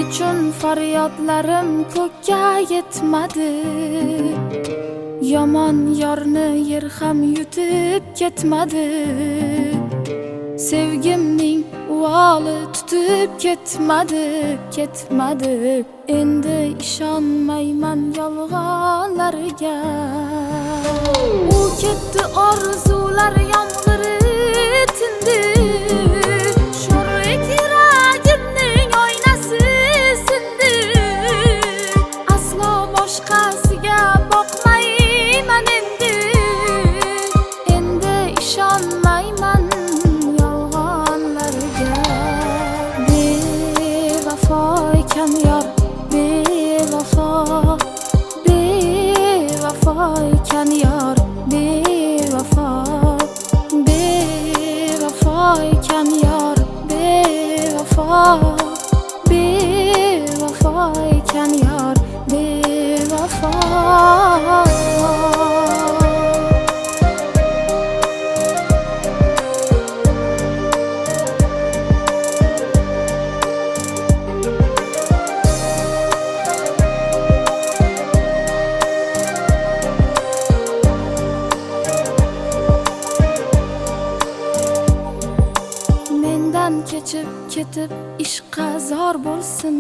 uchun faryodlarim ko'kka yetmadi. Yomon yorni yer ham yutib ketmadi. Sevgimning uvoli tutib ketmadi. Endi ishonmayman yolg'onlarga. U ketdi, orzular yomg'iri tindi. Sho'rlik yuragimning oynasi sindi. Aslo boshqasiga boqmayman endi. Endi ishonmayman yolg'onlarga. Bevafo ekan yor, bevafo ekan yor, bevafo ekan yor, bevafo ekan yor, bevafo. Kechib ketib ishqa zor bo'lsin.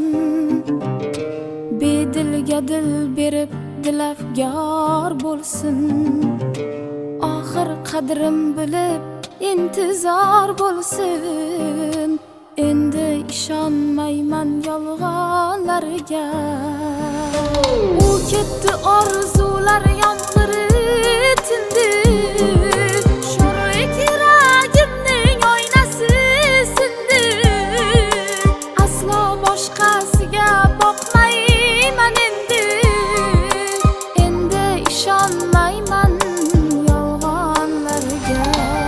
Bedilga dil berib dilafgor bo'lsin. Oxir qadrim bilib intizor bo'lsin. Endi ishonmayman yolg'onlarga. U ketdi, orzular yomg'iri tindi. Sho'rlik yuragimning oynasi sindi. Aslo boshqasiga boqmayman endi. Endi ishonmayman yolg'onlarga.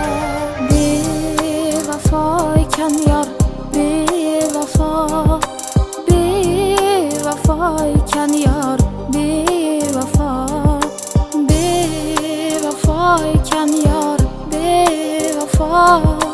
Bevafo ekan yor, bevafo ekan yor, bevafo ekan yor, bevafo